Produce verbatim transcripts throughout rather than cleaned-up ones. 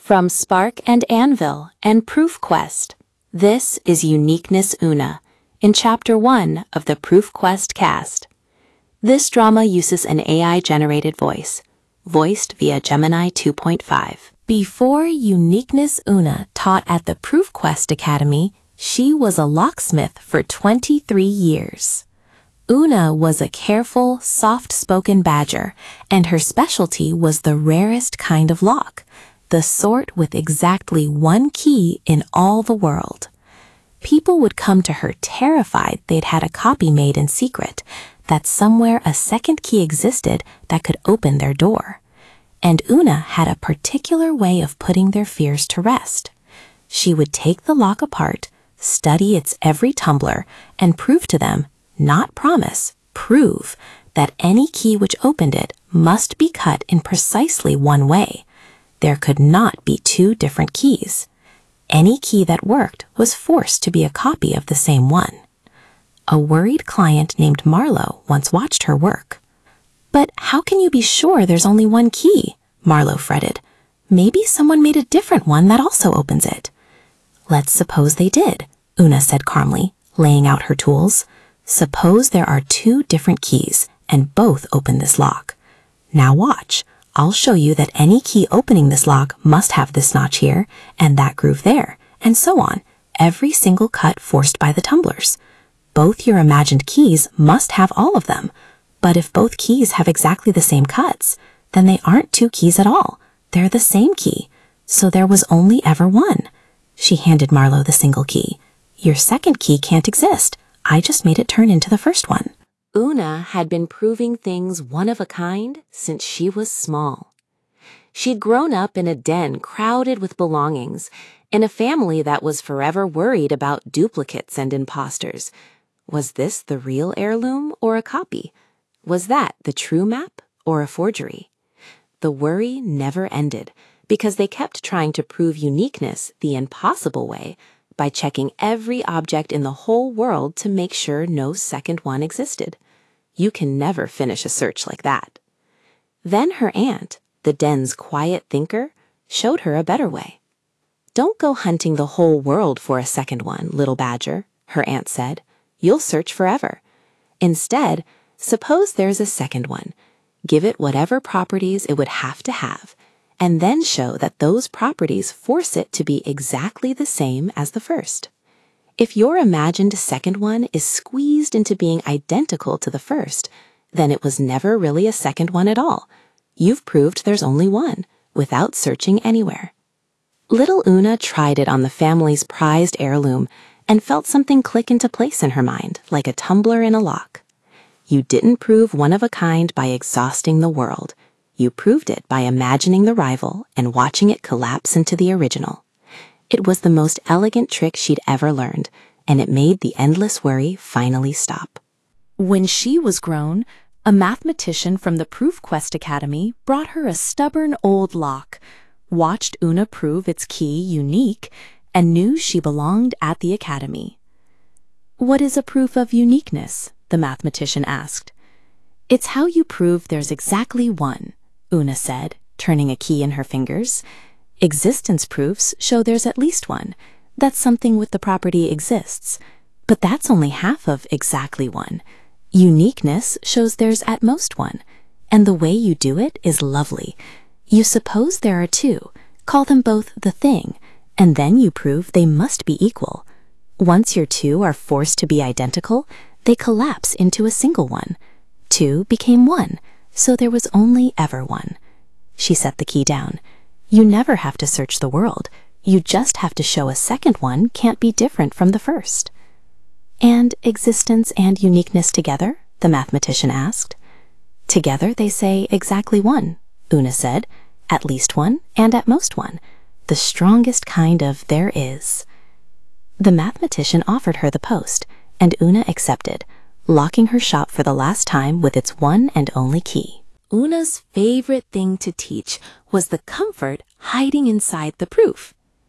From Spark and Anvil and ProofQuest, this is Uniqueness Una, in Chapter one of the ProofQuest cast. This drama uses an A I-generated voice, voiced via Gemini two point five. Before Uniqueness Una taught at the ProofQuest Academy, she was a locksmith for twenty-three years. Una was a careful, soft-spoken badger, and her specialty was the rarest kind of lock, the sort with exactly one key in all the world. People would come to her terrified they'd had a copy made in secret, that somewhere a second key existed that could open their door. And Una had a particular way of putting their fears to rest. She would take the lock apart, study its every tumbler, and prove to them, not promise, prove, that any key which opened it must be cut in precisely one way. There could not be two different keys. Any key that worked was forced to be a copy of the same one. A worried client named Marlowe once watched her work. "But how can you be sure there's only one key?" Marlowe fretted. "Maybe someone made a different one that also opens it." "Let's suppose they did," Una said calmly, laying out her tools. "Suppose there are two different keys, and both open this lock. Now watch. I'll show you that any key opening this lock must have this notch here, and that groove there, and so on, every single cut forced by the tumblers. Both your imagined keys must have all of them, but if both keys have exactly the same cuts, then they aren't two keys at all. They're the same key, so there was only ever one." She handed Marlowe the single key. "Your second key can't exist. I just made it turn into the first one." Una had been proving things one of a kind since she was small. She'd grown up in a den crowded with belongings, in a family that was forever worried about duplicates and imposters. Was this the real heirloom or a copy? Was that the true map or a forgery? The worry never ended, because they kept trying to prove uniqueness the impossible way by checking every object in the whole world to make sure no second one existed. You can never finish a search like that. Then her aunt, the den's quiet thinker, showed her a better way. "Don't go hunting the whole world for a second one, little badger," her aunt said. "You'll search forever. Instead, suppose there's a second one. Give it whatever properties it would have to have, and then show that those properties force it to be exactly the same as the first. If your imagined second one is squeezed into being identical to the first, then it was never really a second one at all. You've proved there's only one, without searching anywhere." Little Una tried it on the family's prized heirloom and felt something click into place in her mind, like a tumbler in a lock. You didn't prove one of a kind by exhausting the world. You proved it by imagining the rival and watching it collapse into the original. It was the most elegant trick she'd ever learned, and it made the endless worry finally stop. When she was grown, a mathematician from the ProofQuest Academy brought her a stubborn old lock, watched Una prove its key unique, and knew she belonged at the academy. "What is a proof of uniqueness?" the mathematician asked. "It's how you prove there's exactly one," Una said, turning a key in her fingers. "Existence proofs show there's at least one, that something with the property exists. But that's only half of exactly one. Uniqueness shows there's at most one, and the way you do it is lovely. You suppose there are two, call them both the thing, and then you prove they must be equal. Once your two are forced to be identical, they collapse into a single one. Two became one, so there was only ever one." She set the key down. "You never have to search the world. You just have to show a second one can't be different from the first." "And existence and uniqueness together?" the mathematician asked. "Together they say exactly one," Una said. "At least one and at most one. The strongest kind of there is." The mathematician offered her the post, and Una accepted, locking her shop for the last time with its one and only key. Una's favorite thing to teach was the comfort hiding inside the proof.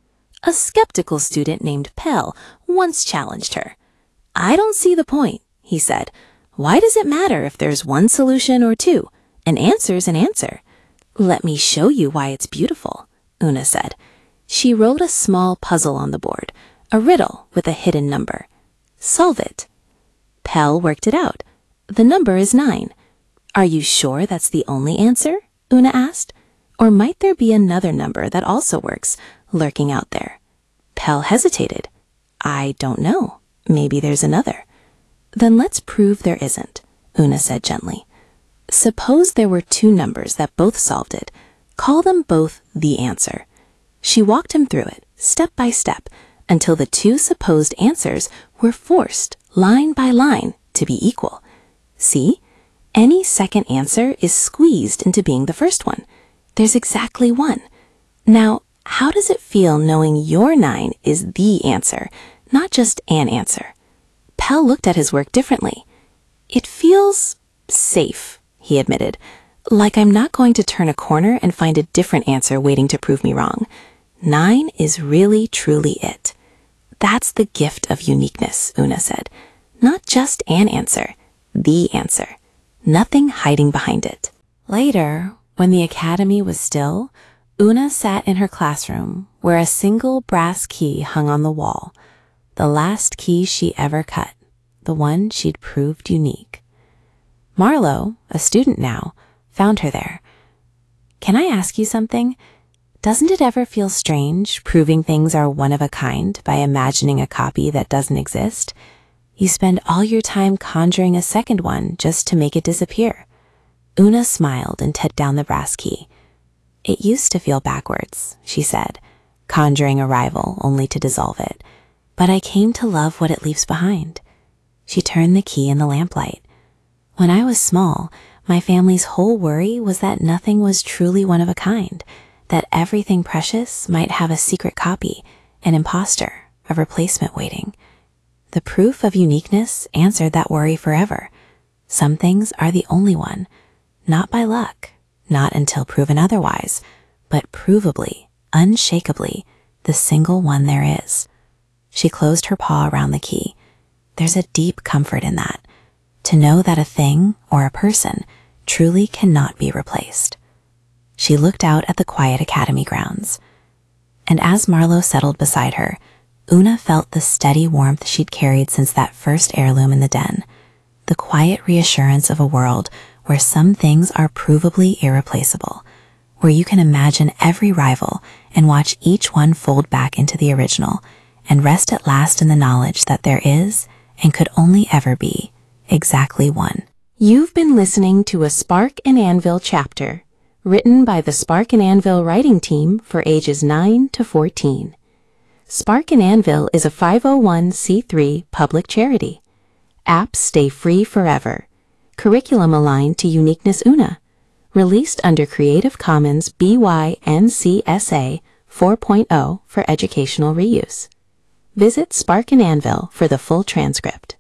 A skeptical student named Pell once challenged her. "I don't see the point," he said. "Why does it matter if there's one solution or two? An answer's an answer." "Let me show you why it's beautiful," Una said. She wrote a small puzzle on the board, a riddle with a hidden number. Solve it. Pell worked it out. The number is nine. Are you sure that's the only answer? Una asked. Or might there be another number that also works, lurking out there? Pell hesitated. I don't know. Maybe there's another. Then let's prove there isn't, Una said gently. Suppose there were two numbers that both solved it. Call them both the answer. She walked him through it, step by step, until the two supposed answers were forced, line by line, to be equal. See? Any second answer is squeezed into being the first one. There's exactly one. Now, how does it feel knowing your nine is the answer, not just an answer? Pell looked at his work differently. It feels safe, he admitted, like I'm not going to turn a corner and find a different answer waiting to prove me wrong. Nine is really, truly it. That's the gift of uniqueness, Una said. Not just an answer, the answer. Nothing hiding behind it. Later, when the academy was still, Una sat in her classroom where a single brass key hung on the wall, the last key she ever cut, the one she'd proved unique. Marlowe, a student now, found her there. Can I ask you something? Doesn't it ever feel strange proving things are one of a kind by imagining a copy that doesn't exist? You spend all your time conjuring a second one just to make it disappear. Una smiled and set down the brass key. It used to feel backwards, she said, conjuring a rival only to dissolve it. But I came to love what it leaves behind. She turned the key in the lamplight. When I was small, my family's whole worry was that nothing was truly one of a kind, that everything precious might have a secret copy, an imposter, a replacement waiting. The proof of uniqueness answered that worry forever. Some things are the only one, not by luck, not until proven otherwise, but provably, unshakably, the single one there is. She closed her paw around the key. There's a deep comfort in that, to know that a thing or a person truly cannot be replaced. She looked out at the quiet academy grounds. And as Marlowe settled beside her, Una felt the steady warmth she'd carried since that first heirloom in the den, the quiet reassurance of a world where some things are provably irreplaceable, where you can imagine every rival and watch each one fold back into the original, and rest at last in the knowledge that there is, and could only ever be, exactly one. You've been listening to a Spark and Anvil chapter, written by the Spark and Anvil writing team for ages nine to fourteen. Spark and Anvil is a five oh one c three public charity. Apps stay free forever. Curriculum aligned to Uniqueness Una. Released under Creative Commons B Y N C S A four point oh for educational reuse. Visit Spark and Anvil for the full transcript.